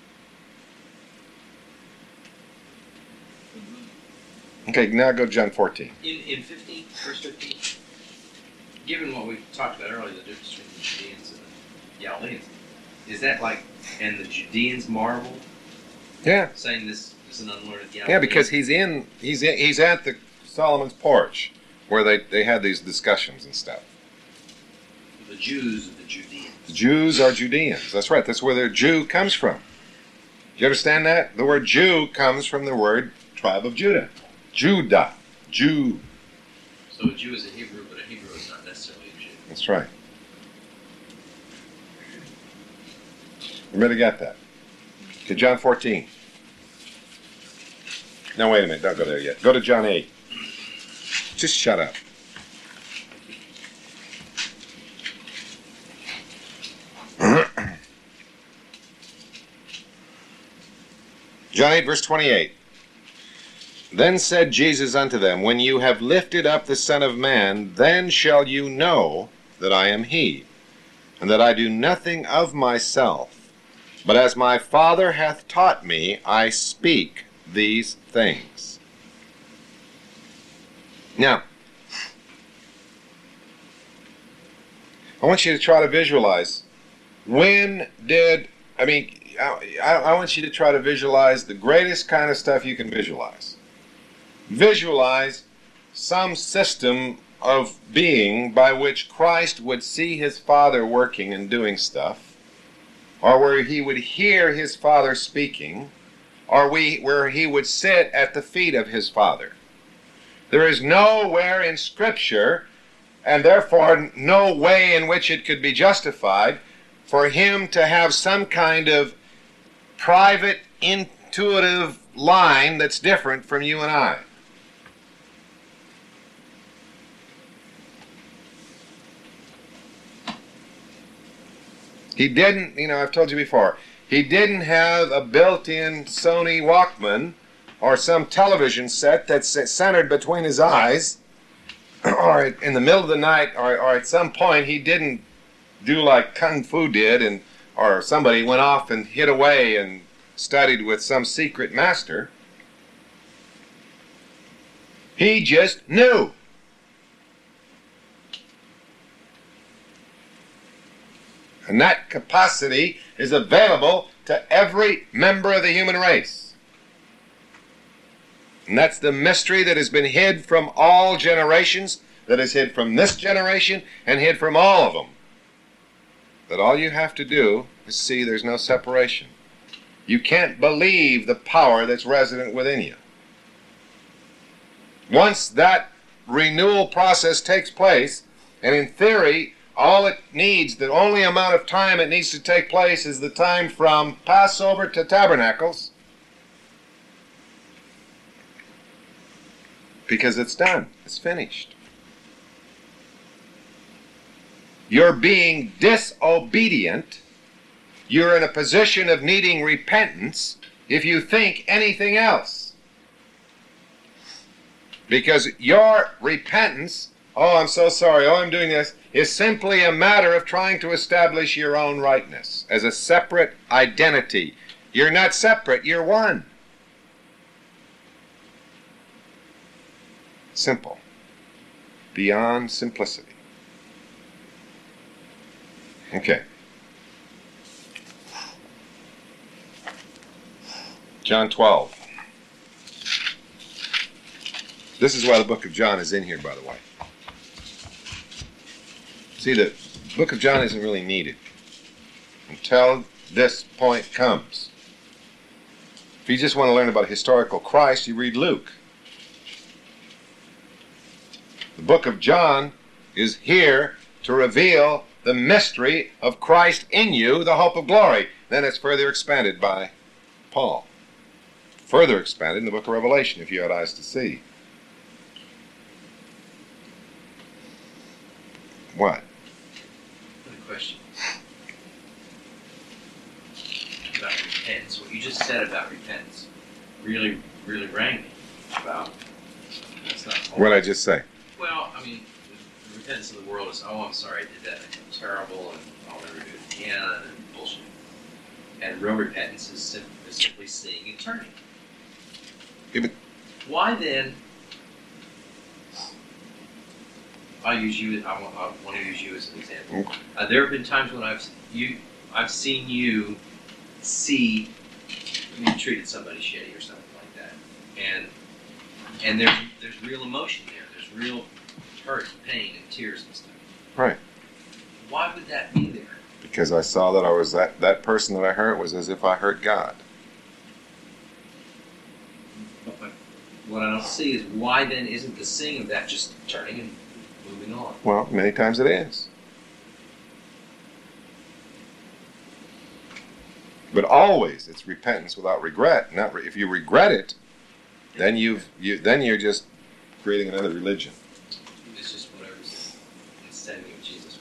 S1: Okay, now go to John fourteen.
S3: In, in fifteen, verse fifteen, given what we talked about earlier, the difference between the Judeans and the Galileans, is that like, and the Judeans marveled,
S1: Yeah.
S3: saying this is an unlearned Galilean?
S1: Yeah, because he's in, he's in, he's at the Solomon's porch where they, they had these discussions and stuff.
S3: The Jews are the Judeans.
S1: The Jews are Judeans. That's right. That's where their Jew comes from. Do you understand that? The word Jew comes from the word tribe of Judah. Judah. Jew.
S3: So a Jew is a Hebrew, but a Hebrew is not necessarily a Jew.
S1: That's right. Everybody got that? Okay, John fourteen. No, wait a minute. Don't go there yet. Go to John eight. Just shut up. John eight, verse twenty-eight. Then said Jesus unto them, when you have lifted up the Son of Man, then shall you know that I am he, and that I do nothing of myself, but as my Father hath taught me, I speak these things. Now, I want you to try to visualize, when did, I mean, I, I want you to try to visualize the greatest kind of stuff you can visualize. Visualize some system of being by which Christ would see his Father working and doing stuff, or where he would hear his Father speaking, or we, where he would sit at the feet of his Father. There is nowhere in Scripture, and therefore no way in which it could be justified, for him to have some kind of private, intuitive line that's different from you and I. He didn't, you know, I've told you before, he didn't have a built-in Sony Walkman or some television set that's centered between his eyes, or in the middle of the night, or, or at some point he didn't do like Kung Fu did, and or somebody went off and hid away and studied with some secret master. He just knew. And that capacity is available to every member of the human race. And that's the mystery that has been hid from all generations, that is hid from this generation and hid from all of them. that all you have to do is see there's no separation. You can't believe the power that's resident within you. Once that renewal process takes place, and in theory, all it needs, the only amount of time it needs to take place is the time from Passover to Tabernacles, because it's done. It's finished. You're being disobedient. You're in a position of needing repentance if you think anything else. Because your repentance, oh, I'm so sorry, oh, I'm doing this, is simply a matter of trying to establish your own rightness as a separate identity. You're not separate, you're one. Simple. Beyond simplicity. Okay. John twelve. This is why the book of John is in here, by the way. See, the book of John isn't really needed until this point comes. If you just want to learn about historical Christ, you read Luke. The book of John is here to reveal the mystery of Christ in you, the hope of glory. Then it's further expanded by Paul. Further expanded in the book of Revelation, if you had eyes to see. What?
S3: Good question. About repentance. What you just said about repentance really, really rang me about. That's not
S1: What did I just say?
S3: Well, I mean, the repentance of the world is, oh, I'm sorry I did that. It's terrible, and I'll never do it again, and bullshit. And real repentance is simply, is simply seeing and turning.
S1: Yeah, but
S3: Why then? I'll use you. I want, I want to use you as an example. Uh, there have been times when I've you, I've seen you see you treated somebody shitty or something like that, and and there's there's real emotion there. There's real hurt, and pain, and tears and stuff.
S1: Right.
S3: Why would that be there?
S1: Because I saw that I was that, that person that I hurt was as if I hurt God.
S3: But my, what I don't see is why then isn't the seeing of that just turning and moving on?
S1: Well, many times it is. But always it's repentance without regret. Not re- if you regret it, then you've you then you're just creating another religion.
S3: It's just whatever's sending of Jesus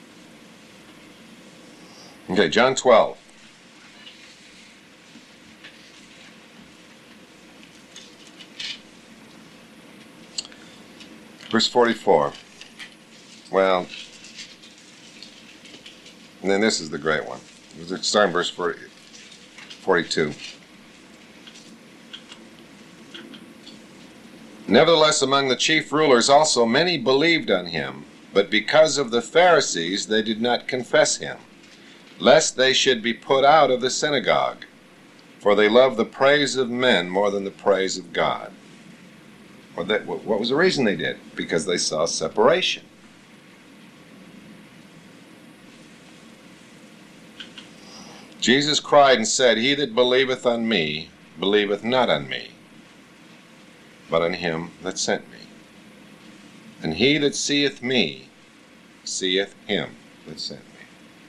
S3: way.
S1: Okay, John twelve. Verse forty-four. Well, and then this is the great one. Starting verse forty, forty-two. Nevertheless, among the chief rulers also many believed on him, but because of the Pharisees they did not confess him, lest they should be put out of the synagogue, for they love the praise of men more than the praise of God. Well, that, what was the reason they did? Because they saw separation. Jesus cried and said, He that believeth on me, believeth not on me, but on him that sent me. And he that seeth me, seeth him that sent me.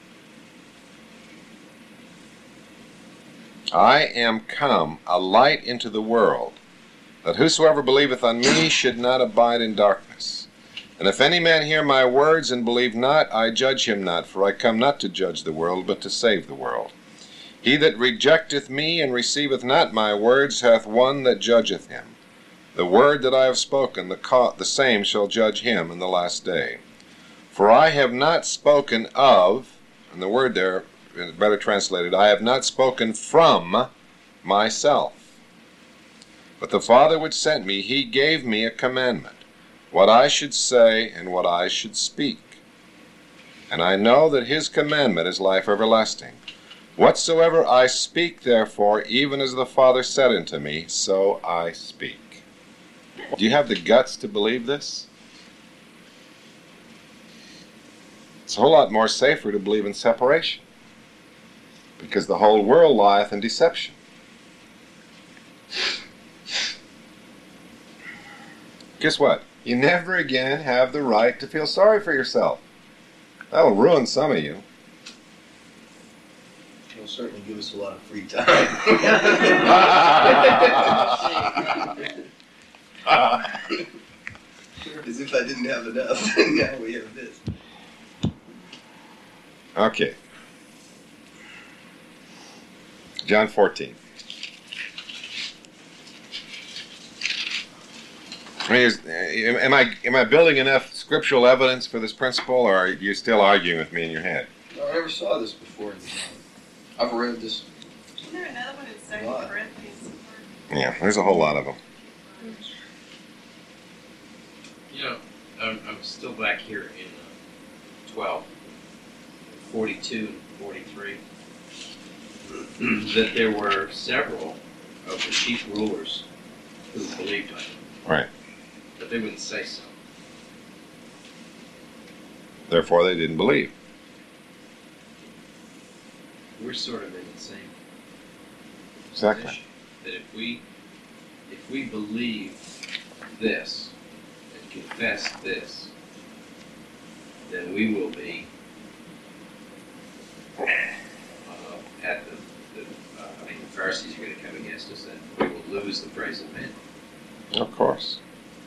S1: I am come a light into the world, that whosoever believeth on me should not abide in darkness. And if any man hear my words and believe not, I judge him not, for I come not to judge the world, but to save the world. He that rejecteth me and receiveth not my words hath one that judgeth him. The word that I have spoken, the, ca- the same shall judge him in the last day. For I have not spoken of, and the word there is better translated, I have not spoken from myself. But the Father which sent me, he gave me a commandment, what I should say and what I should speak. And I know that his commandment is life everlasting. Whatsoever I speak, therefore, even as the Father said unto me, so I speak. Do you have the guts to believe this? It's a whole lot more safer to believe in separation, because the whole world lieth in deception. Guess what? You never again have the right to feel sorry for yourself. That'll ruin some of you.
S6: It'll certainly give us a lot of free time. As if I didn't have enough, and now we have this.
S1: Okay. John fourteen. I mean, is, am I am I building enough scriptural evidence for this principle, or are you still arguing with me in your head?
S6: No, I never saw this before. I've read this.
S5: Isn't there another one in Second
S6: What?
S5: Corinthians?
S1: Yeah, there's a whole lot of them.
S3: You know, I'm, I'm still back here in uh, twelve, forty-two, and forty-three, that there were several of the chief rulers who believed in it.
S1: Right.
S3: But they wouldn't say so.
S1: Therefore, they didn't believe.
S3: We're sort of in the same
S1: Exactly.
S3: position. That if we, if we believe this and confess this, then we will be uh, at the, the uh, I mean, the Pharisees are going to come against us, and we will lose the praise of men.
S1: Of course.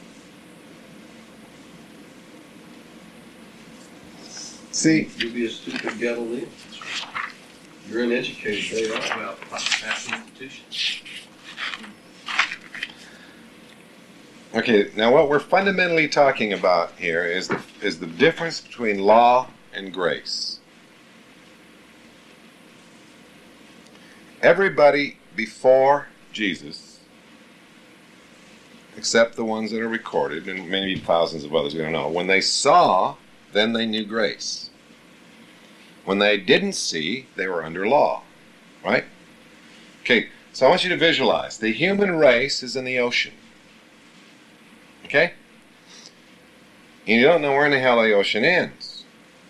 S1: See,
S6: You'll be a stupid Galilean. You're uneducated, they are.
S3: Well, that's the institution.
S1: okay, now what we're fundamentally talking about here is the, is the difference between law and grace. Everybody before Jesus, except the ones that are recorded, and maybe thousands of others we don't know, when they saw, then they knew grace. When they didn't see, they were under law. Right? Okay, so I want you to visualize. The human race is in the ocean. Okay? And you don't know where in the hell the ocean ends.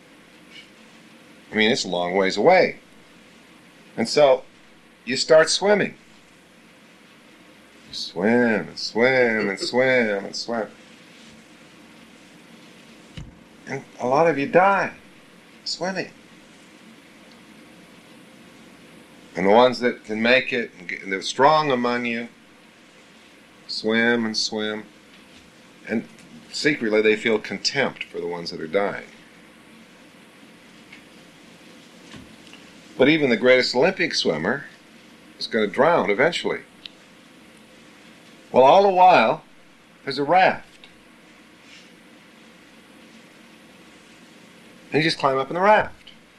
S1: I mean, it's a long ways away. And so, you start swimming. You swim and swim and swim and swim. And a lot of you die swimming. And the ones that can make it, and, get, and they're strong among you, swim and swim. And secretly they feel contempt for the ones that are dying. But even the greatest Olympic swimmer is going to drown eventually. Well, all the while, there's a raft. And you just climb up in the raft.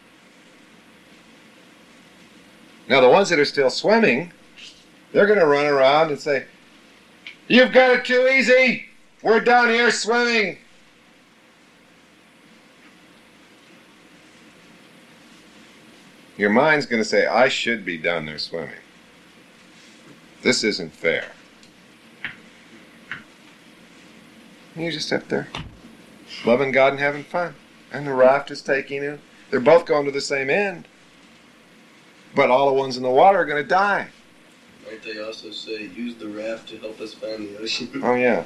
S1: Now, the ones that are still swimming, they're going to run around and say, "You've got it too easy. We're down here swimming." Your mind's going to say, "I should be down there swimming. This isn't fair." And you're just up there, loving God and having fun. And the raft is taking you. They're both going to the same end. But all the ones in the water are going to die.
S6: Might they also say, use the raft to help us find the ocean?
S1: Oh, yeah.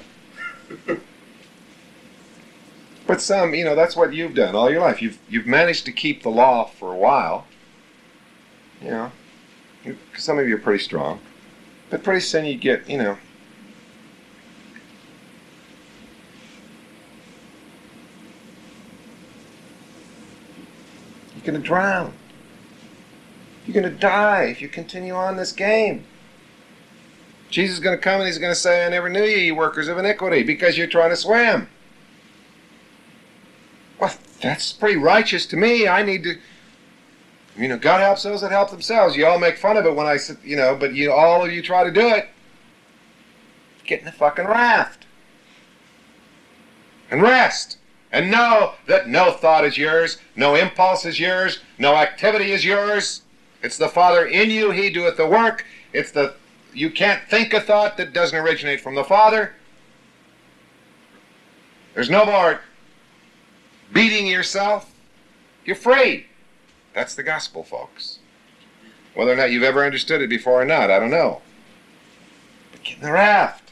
S1: But some, you know, that's what you've done all your life. You've you've managed to keep the law for a while. You know, you, some of you are pretty strong. But pretty soon you get, you know, you're going to drown. You're going to die if you continue on this game. Jesus is going to come and he's going to say, "I never knew you, you workers of iniquity," because you're trying to swim. Well, that's pretty righteous to me. I need to, you know, God helps those that help themselves. You all make fun of it when I, you know, but you all of you try to do it. Get in the fucking raft. And rest. And know that no thought is yours, no impulse is yours, no activity is yours. It's the Father in you, He doeth the work. It's the, you can't think a thought that doesn't originate from the Father. There's no more beating yourself. You're free. That's the gospel, folks. Whether or not you've ever understood it before or not, I don't know. But get in the raft.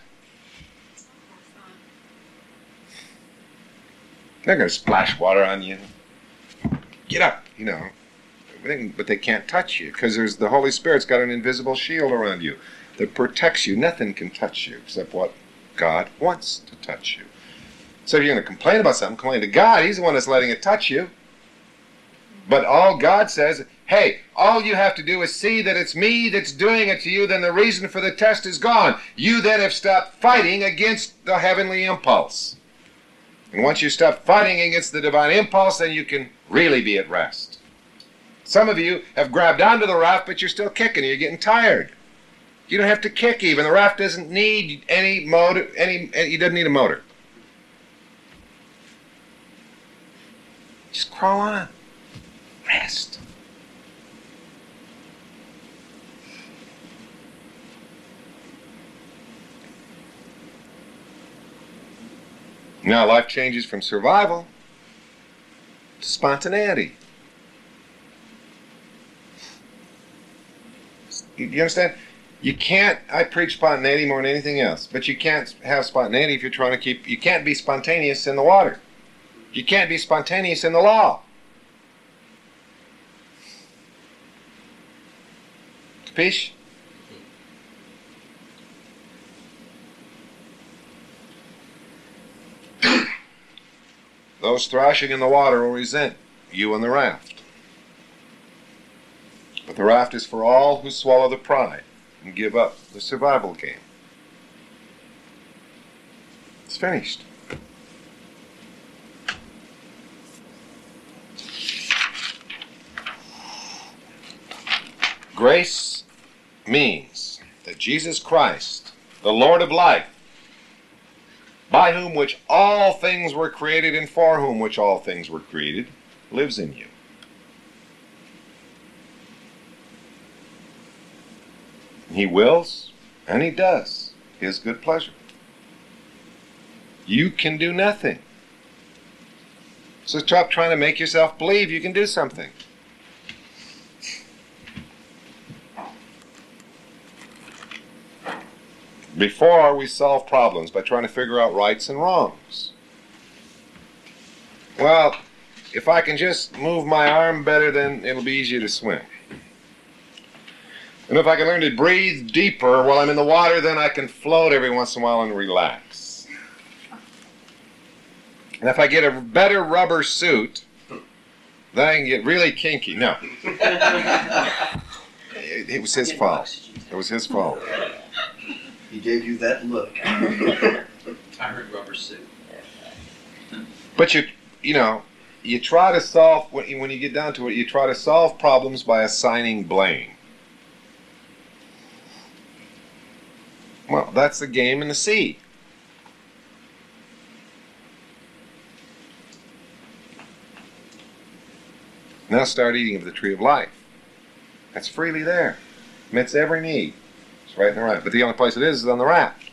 S1: They're going to splash water on you. Get up, you know. But they can't touch you because there's the Holy Spirit's got an invisible shield around you that protects you. Nothing can touch you except what God wants to touch you. So if you're going to complain about something, complain to God. He's the one that's letting it touch you. But all God says, hey, all you have to do is see that it's me that's doing it to you, then the reason for the test is gone. You then have stopped fighting against the heavenly impulse. And once you stop fighting against the divine impulse, then you can really be at rest. Some of you have grabbed onto the raft, but you're still kicking. You're getting tired. You don't have to kick even. The raft doesn't need any motor. Any. It doesn't need a motor. Just crawl on. Rest. Now life changes from survival to spontaneity. You understand? You can't, I preach spontaneity more than anything else, but you can't have spontaneity if you're trying to keep, you can't be spontaneous in the water. You can't be spontaneous in the law. Capiche? Those thrashing in the water will resent you on the raft. But the raft is for all who swallow the pride and give up the survival game. It's finished. Grace means that Jesus Christ, the Lord of life, by whom which all things were created and for whom which all things were created, lives in you. He wills, and he does, his good pleasure. You can do nothing. So stop trying to make yourself believe you can do something. Before, we solve problems by trying to figure out rights and wrongs. Well, if I can just move my arm better, then it'll be easier to swim. And if I can learn to breathe deeper while I'm in the water, then I can float every once in a while and relax. And if I get a better rubber suit, then I can get really kinky. No. It, it was his fault. It was his fault.
S6: He gave you that look.
S3: I heard rubber suit.
S1: But you, you know, you try to solve, when you, when you get down to it, you try to solve problems by assigning blame. Well, that's the game in the sea. Now start eating of the tree of life. That's freely there. Meets every need. It's right in the raft. But the only place it is is on the raft.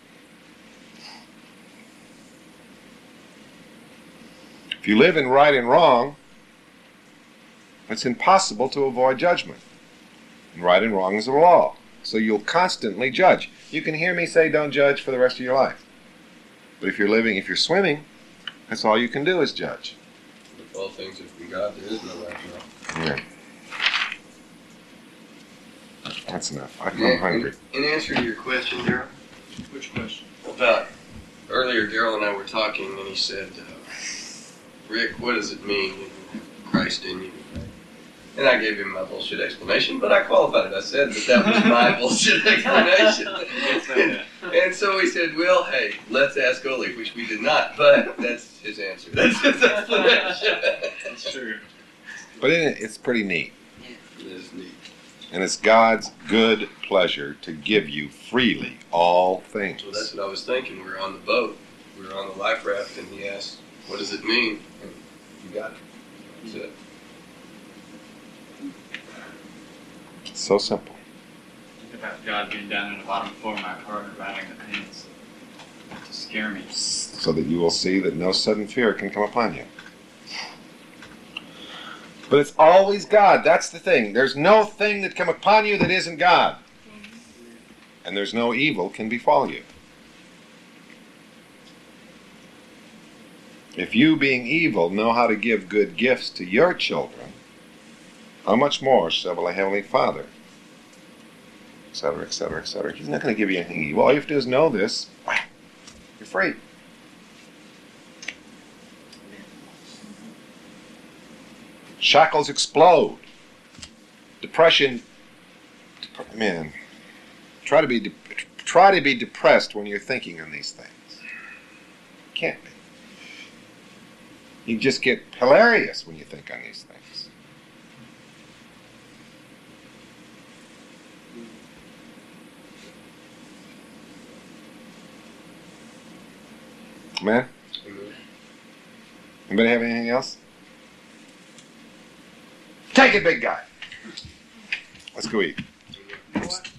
S1: If you live in right and wrong, it's impossible to avoid judgment. And right and wrong is the law. So you'll constantly judge. You can hear me say don't judge for the rest of your life. But if you're living, if you're swimming, that's all you can do is judge.
S6: If all things are from God, there is no right now.
S1: Yeah. That's enough. I'm
S6: In,
S1: hungry.
S6: in, in answer to your question, Daryl,
S3: Which question?
S6: about earlier, Daryl and I were talking, and he said, uh, "Rick, what does it mean, you know, Christ in you?" And I gave him my bullshit explanation, but I qualified it. I said that that was my bullshit explanation. and, and so he said, well, hey, let's ask Oli, which we did not, but that's his answer. That's his explanation.
S3: That's true.
S1: But isn't it, it's pretty neat.
S6: It is neat.
S1: And it's God's good pleasure to give you freely all things.
S6: Well, that's what I was thinking. We were on the boat. We were on the life raft, and he asked, what does it mean? And you got it. That's it.
S1: It's so simple.
S7: Think about God being down in the bottom floor of my car and rattling the pants to scare me.
S1: So that you will see that no sudden fear can come upon you. But it's always God. That's the thing. There's no thing that come upon you that isn't God. And there's no evil can befall you. If you, being evil, know how to give good gifts to your children, how much more shall the Heavenly Father, et cetera, et cetera, et cetera. He's not going to give you anything evil. All you have to do is know this. You're free. Shackles explode. Depression, dep- man, try to be de- try to be depressed when you're thinking on these things. Can't be. You just get hilarious when you think on these things. Man? Anybody have anything else? Take it, big guy. Let's go eat.
S2: What?